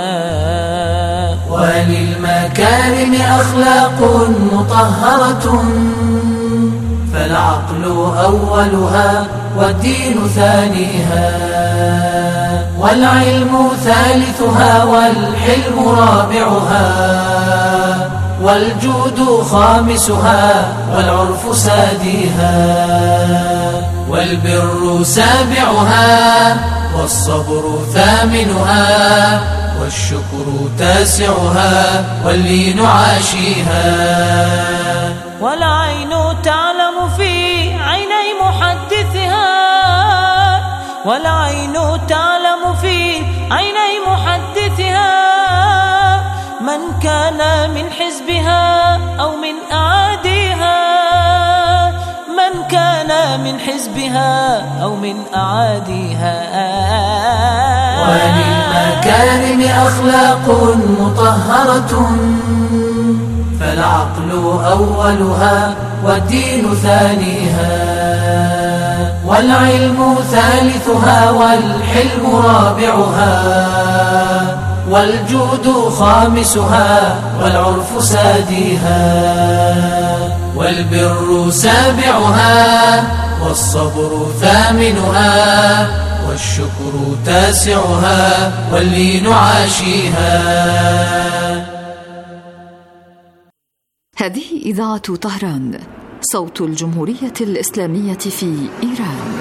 وللمكارم أخلاق مطهرة، فالعقل أولها والدين ثانيها، والعلم ثالثها والحلم رابعها، والجود خامسها والعرف ساديها، والبر سابعها والصبر ثامنها، والشكر تاسعها واللين عاشيها. والعين تعلم في عيني محدثها، والعين تعلم في عيني محدثها، من كان من حزبها أو من أعاديها، من كان من حزبها أو من أعاديها. وللمكارم أخلاق مطهرة، فالعقل أولها والدين ثانيها، والعلم ثالثها والحلم رابعها والجود خامسها والعرف ساديها والبر سابعها والصبر ثامنها والشكر تاسعها واللين عاشيها. هذه إذاعة طهران، صوت الجمهورية الإسلامية في إيران.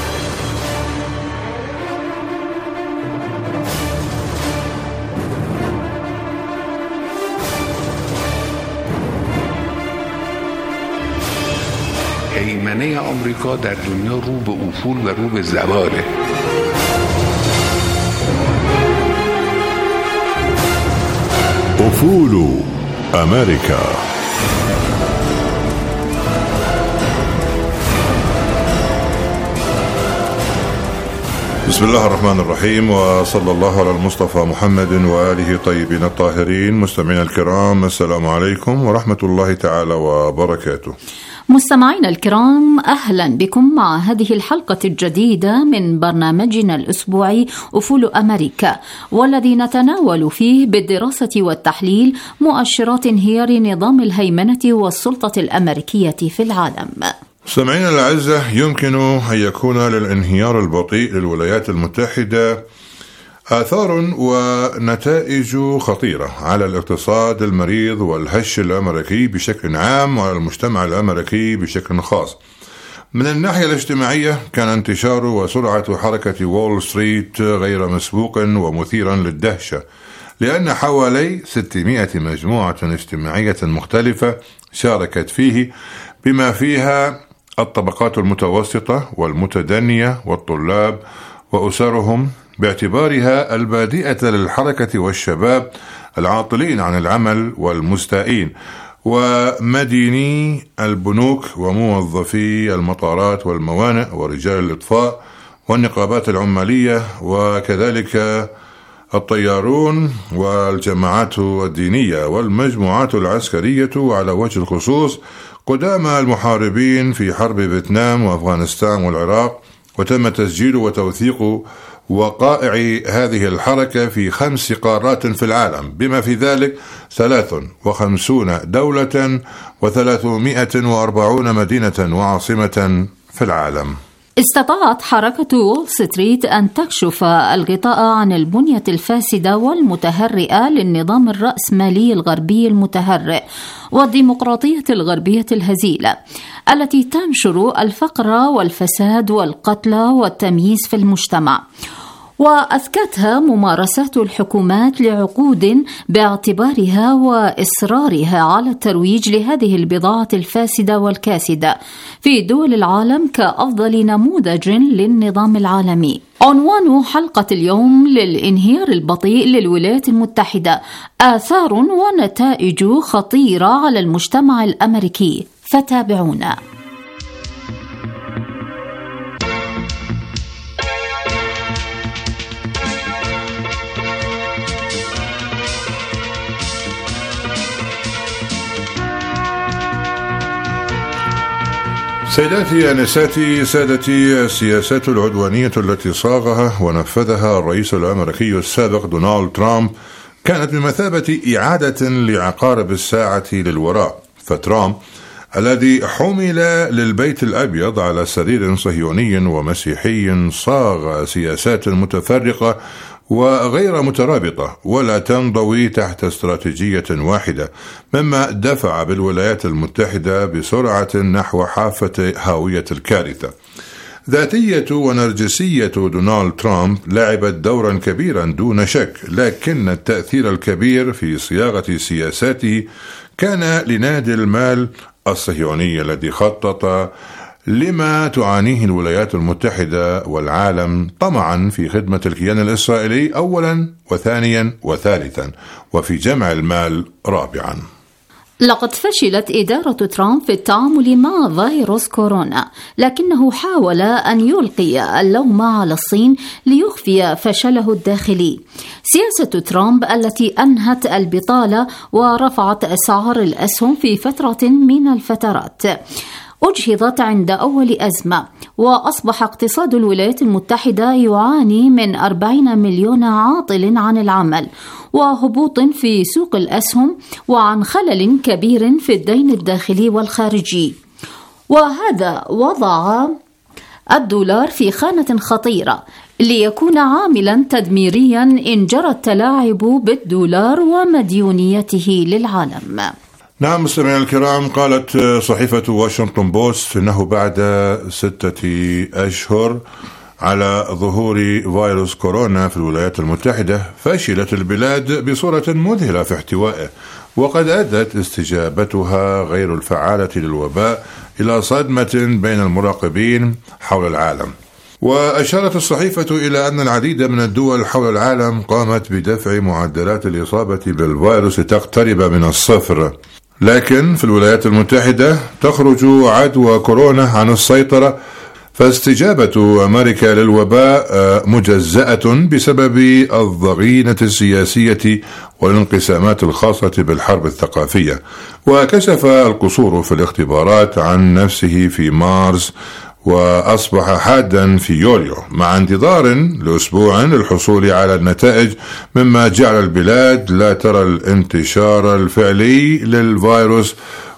هیمنه آمریکا در دنیا رو به افول و رو به زواله. افول امریکا. بسم الله الرحمن الرحيم، وصلى الله على المصطفى محمد وآله طيبين الطاهرين. مستمعينا الكرام، السلام عليكم ورحمة الله تعالى وبركاته. مستمعينا الكرام، أهلا بكم مع هذه الحلقة الجديدة من برنامجنا الأسبوعي أفول أمريكا، والذي نتناول فيه بالدراسة والتحليل مؤشرات انهيار نظام الهيمنة والسلطة الأمريكية في العالم. مستمعينا الأعزة، يمكن أن يكون للانهيار البطيء للولايات المتحدة آثار ونتائج خطيرة على الاقتصاد المريض والهش الأمريكي بشكل عام وعلى المجتمع الأمريكي بشكل خاص. من الناحية الاجتماعية، كان انتشار وسرعة حركة وول ستريت غير مسبوق ومثيرا للدهشة، لأن حوالي 600 مجموعة اجتماعية مختلفة شاركت فيه، بما فيها الطبقات المتوسطة والمتدنية والطلاب وأسرهم، باعتبارها البادئة للحركة، والشباب العاطلين عن العمل والمستائين، ومديني البنوك وموظفي المطارات والموانئ ورجال الإطفاء والنقابات العمالية، وكذلك الطيارون والجماعات الدينية والمجموعات العسكرية، وعلى وجه الخصوص قدامى المحاربين في حرب فيتنام وأفغانستان والعراق. وتم تسجيل وتوثيق وقائع هذه الحركة في 5 قارات في العالم، بما في ذلك 53 دولة و340 مدينة وعاصمة في العالم. استطاعت حركة وول ستريت أن تكشف الغطاء عن البنية الفاسدة والمتهرئة للنظام الرأسمالي الغربي المتهرئ والديمقراطية الغربية الهزيلة، التي تنشر الفقر والفساد والقتل والتمييز في المجتمع. وأذكتها ممارسات الحكومات لعقود باعتبارها وإصرارها على الترويج لهذه البضاعة الفاسدة والكاسدة في دول العالم كأفضل نموذج للنظام العالمي. عنوان حلقة اليوم: للانهيار البطيء للولايات المتحدة، آثار ونتائج خطيرة على المجتمع الأمريكي، فتابعونا. سيداتي أنساتي سادتي، السياسات العدوانية التي صاغها ونفذها الرئيس الأمريكي السابق دونالد ترامب كانت بمثابة إعادة لعقارب الساعة للوراء. فترامب الذي حمل للبيت الأبيض على سرير صهيوني ومسيحي صاغ سياسات متفرقة وغير مترابطة ولا تنضوي تحت استراتيجية واحدة، مما دفع بالولايات المتحدة بسرعة نحو حافة هاوية الكارثة. ذاتية ونرجسية دونالد ترامب لعبت دورا كبيرا دون شك، لكن التأثير الكبير في صياغة سياساته كان لنادي المال الصهيوني الذي خطط لما تعانيه الولايات المتحدة والعالم طمعا في خدمة الكيان الإسرائيلي أولا وثانيا وثالثا، وفي جمع المال رابعا. لقد فشلت إدارة ترامب في التعامل مع فيروس كورونا، لكنه حاول أن يلقي اللوم على الصين ليخفي فشله الداخلي. سياسة ترامب التي أنهت البطالة ورفعت أسعار الأسهم في فترة من الفترات، أجهضت عند أول أزمة، وأصبح اقتصاد الولايات المتحدة يعاني من 40 مليون عاطل عن العمل، وهبوط في سوق الأسهم، وعن خلل كبير في الدين الداخلي والخارجي. وهذا وضع الدولار في خانة خطيرة ليكون عاملا تدميريا إن جرى التلاعب بالدولار ومديونيته للعالم. نعم مستمعينا الكرام، قالت صحيفة واشنطن بوست إنه بعد 6 أشهر على ظهور فيروس كورونا في الولايات المتحدة فشلت البلاد بصورة مذهلة في احتوائه، وقد أدت استجابتها غير الفعالة للوباء إلى صدمة بين المراقبين حول العالم. وأشارت الصحيفة إلى أن العديد من الدول حول العالم قامت بدفع معدلات الإصابة بالفيروس تقترب من الصفر، لكن في الولايات المتحدة تخرج عدوى كورونا عن السيطرة، فاستجابة أمريكا للوباء مجزأة بسبب الضغينة السياسية والانقسامات الخاصة بالحرب الثقافية. وكشف القصور في الاختبارات عن نفسه في مارس، وأصبح حادا في يوليو، مع انتظار لأسبوع للحصول على النتائج، مما جعل البلاد لا ترى الانتشار الفعلي للفيروس،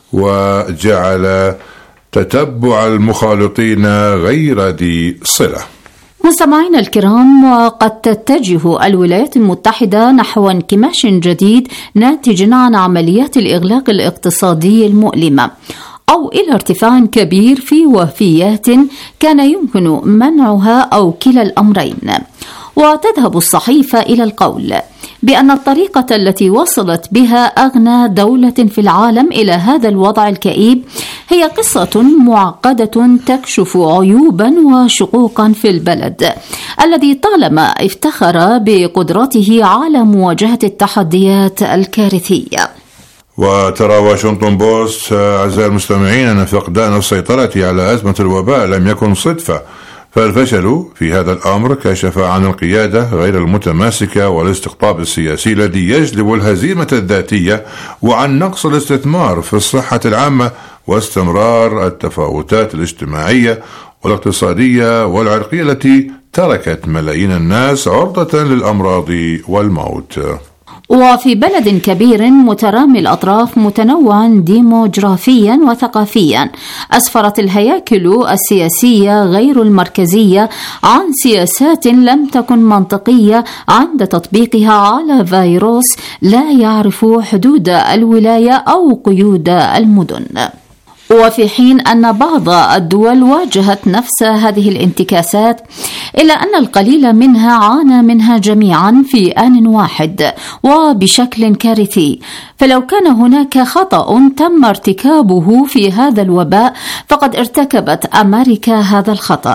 وجعل تتبع المخالطين غير ذي صلة. مستمعينا الكرام، وقد تتجه الولايات المتحدة نحو انكماش جديد ناتج عن عمليات الإغلاق الاقتصادي المؤلمة، أو إلى ارتفاع كبير في وفيات كان يمكن منعها، أو كلا الأمرين. وتذهب الصحيفة إلى القول بأن الطريقة التي وصلت بها أغنى دولة في العالم إلى هذا الوضع الكئيب هي قصة معقدة تكشف عيوبا وشقوقا في البلد الذي طالما افتخر بقدرته على مواجهة التحديات الكارثية. وترى واشنطن بوست أعزائي المستمعين أن فقدان السيطرة على أزمة الوباء لم يكن صدفة، فالفشل في هذا الأمر كشف عن القيادة غير المتماسكة والاستقطاب السياسي الذي يجلب الهزيمة الذاتية، وعن نقص الاستثمار في الصحة العامة، واستمرار التفاوتات الاجتماعية والاقتصادية والعرقية التي تركت ملايين الناس عرضة للأمراض والموت. وفي بلد كبير مترامي الأطراف متنوع ديموغرافيا وثقافيا، أسفرت الهياكل السياسية غير المركزية عن سياسات لم تكن منطقية عند تطبيقها على فيروس لا يعرف حدود الولاية أو قيود المدن. وفي حين أن بعض الدول واجهت نفس هذه الانتكاسات، إلا أن القليل منها عانى منها جميعا في آن واحد وبشكل كارثي. فلو كان هناك خطأ تم ارتكابه في هذا الوباء، فقد ارتكبت أمريكا هذا الخطأ.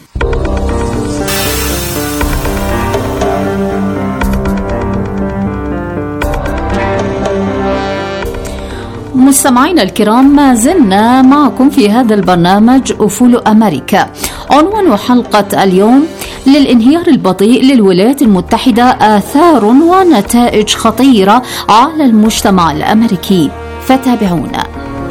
مستمعينا الكرام، ما زلنا معكم في هذا البرنامج أفول أمريكا. عنوان حلقة اليوم: للانهيار البطيء للولايات المتحدة آثار ونتائج خطيرة على المجتمع الأمريكي، فتابعونا.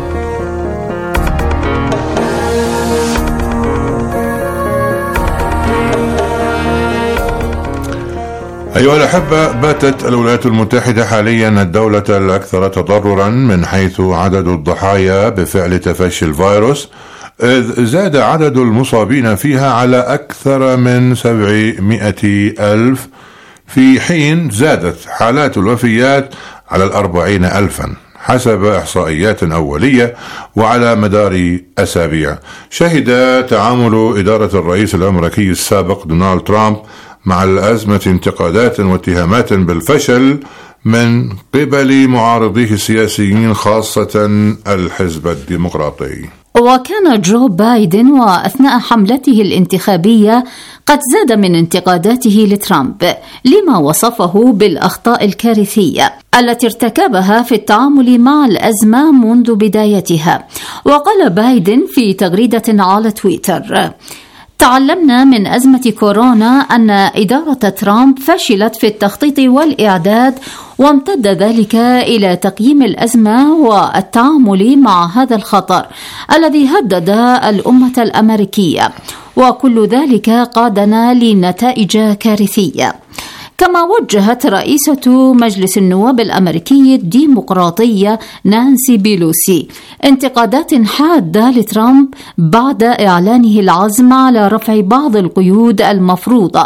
أيها الأحبة، باتت الولايات المتحدة حاليا الدولة الأكثر تضررا من حيث عدد الضحايا بفعل تفشي الفيروس، إذ زاد عدد المصابين فيها على أكثر من 700,000، في حين زادت حالات الوفيات على 40,000 حسب إحصائيات أولية. وعلى مدار أسابيع شهد تعامل إدارة الرئيس الأمريكي السابق دونالد ترامب مع الأزمة انتقادات واتهامات بالفشل من قبل معارضيه السياسيين، خاصة الحزب الديمقراطي. وكان جو بايدن وأثناء حملته الانتخابية قد زاد من انتقاداته لترامب لما وصفه بالأخطاء الكارثية التي ارتكبها في التعامل مع الأزمة منذ بدايتها. وقال بايدن في تغريدة على تويتر: تعلمنا من أزمة كورونا أن إدارة ترامب فشلت في التخطيط والإعداد، وامتد ذلك إلى تقييم الأزمة والتعامل مع هذا الخطر الذي هدد الأمة الأمريكية، وكل ذلك قادنا لنتائج كارثية. كما وجهت رئيسة مجلس النواب الأمريكي الديمقراطية نانسي بيلوسي انتقادات حادة لترامب بعد إعلانه العزم على رفع بعض القيود المفروضة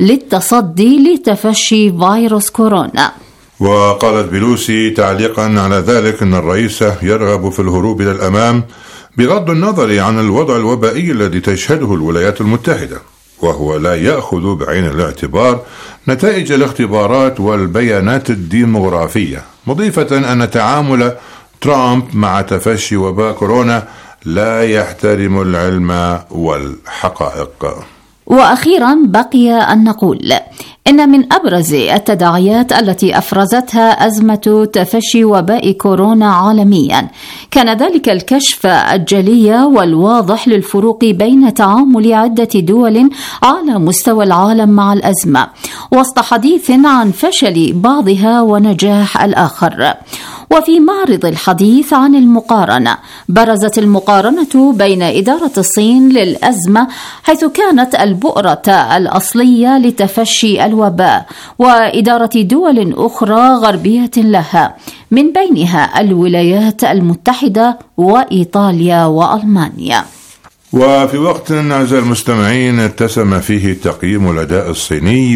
للتصدي لتفشي فيروس كورونا. وقالت بيلوسي تعليقا على ذلك أن الرئيس يرغب في الهروب إلى الأمام بغض النظر عن الوضع الوبائي الذي تشهده الولايات المتحدة، وهو لا يأخذ بعين الاعتبار نتائج الاختبارات والبيانات الديموغرافية، مضيفة أن تعامل ترامب مع تفشي وباء كورونا لا يحترم العلم والحقائق. وأخيرا بقي أن نقول إن من أبرز التداعيات التي أفرزتها أزمة تفشي وباء كورونا عالميا كان ذلك الكشف الجلي والواضح للفروق بين تعامل عدة دول على مستوى العالم مع الأزمة، وسط حديث عن فشل بعضها ونجاح الآخر. وفي معرض الحديث عن المقارنة، برزت المقارنة بين إدارة الصين للأزمة حيث كانت البؤرة الأصلية لتفشي الوباء، وإدارة دول أخرى غربية لها، من بينها الولايات المتحدة وإيطاليا وألمانيا. وفي وقت أعزائي المستمعين اتسم فيه تقييم الأداء الصيني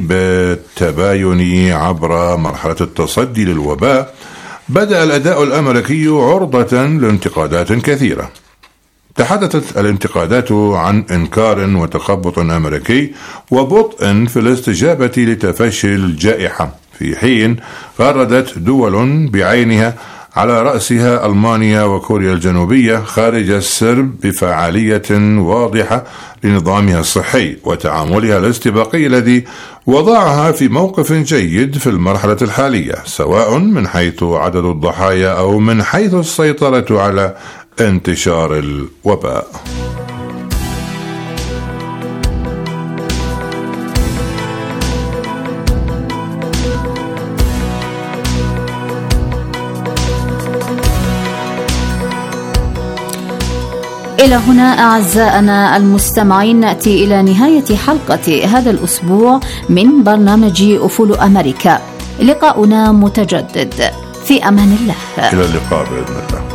بالتباين عبر مرحلة التصدي للوباء، بدأ الأداء الأمريكي عرضة لانتقادات كثيرة. تحدثت الانتقادات عن إنكار وتخبط أمريكي وبطء في الاستجابة لتفشي الجائحة، في حين غردت دول بعينها على رأسها ألمانيا وكوريا الجنوبية خارج السرب بفعالية واضحة لنظامها الصحي وتعاملها الاستباقي الذي وضعها في موقف جيد في المرحلة الحالية، سواء من حيث عدد الضحايا أو من حيث السيطرة على انتشار الوباء. إلى هنا أعزائنا المستمعين نأتي إلى نهاية حلقة هذا الأسبوع من برنامج أفول أمريكا. لقاؤنا متجدد، في أمان الله. إلى اللقاء بإذن الله.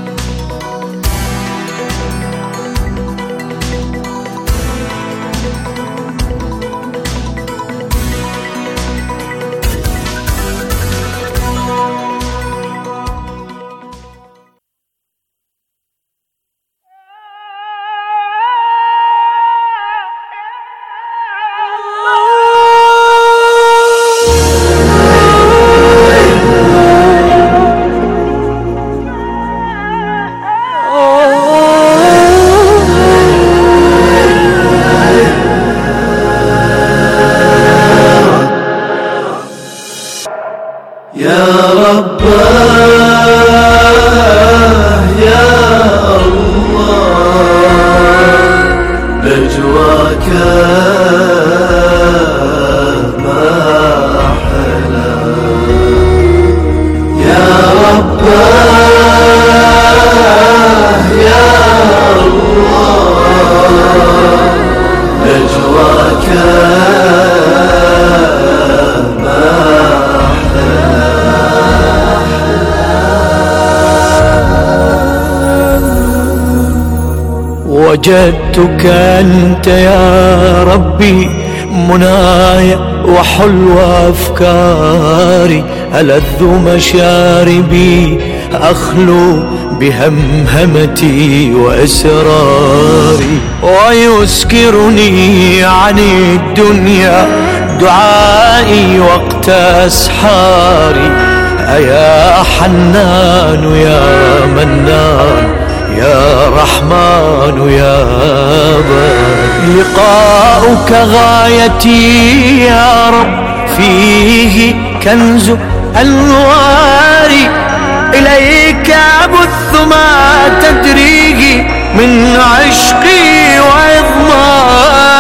وجدتك أنت يا ربي مناي وحلو أفكاري، ألذ مشاربي أخلو بهمهمتي وإسراري، ويسكرني عن الدنيا دعائي وقت أسحاري. أيا حنان يا منان يا رحمن يا بر، لقاؤك غايتي يا رب، فيه كنز أنواري، إليك أبث ما تدريه من عشقي وإضماري.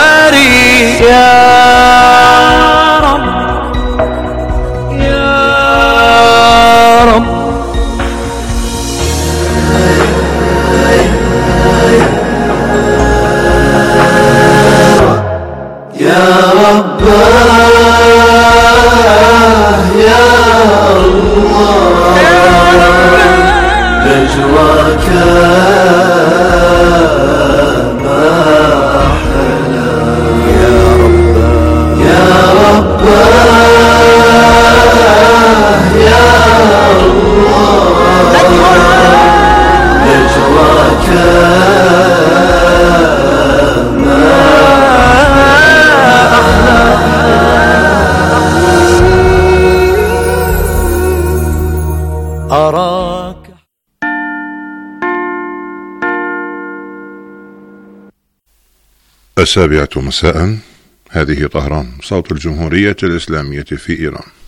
أراك. 7:00 مساء. هذه طهران، صوت الجمهورية الإسلامية في إيران.